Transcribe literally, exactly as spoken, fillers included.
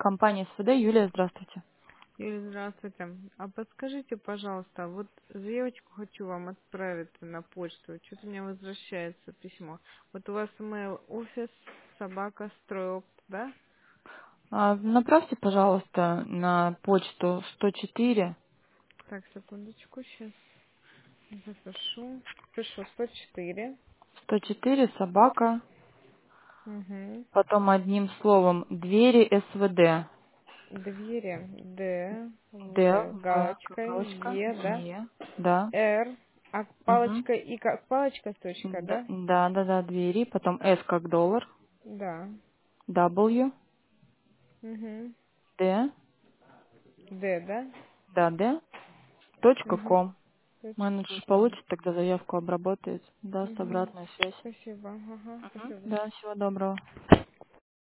компания СВД. Юлия, здравствуйте. Юлия, здравствуйте. А подскажите, пожалуйста, вот заявочку хочу вам отправить на почту. Что-то мне возвращается письмо. Вот у вас email офис собака строил, да? А, направьте, пожалуйста, на почту сто четыре, Так, секундочку, сейчас запишу. Пишу сто четыре. сто четыре собака, Угу. потом одним словом двери СВД. Двери Д, Д, В, В, как галочка, галочка, Е, да? Е, да. Р, а Угу. палочка и как палочка с точкой, Да, да? да, да, да, двери, потом С как доллар, Да. W, Угу. Д, Д, да? да, Д, точка Угу. ком. Менеджер получит, тогда заявку обработает, даст Угу. обратную связь. Спасибо. Ага, Мгм. спасибо. Да, всего доброго.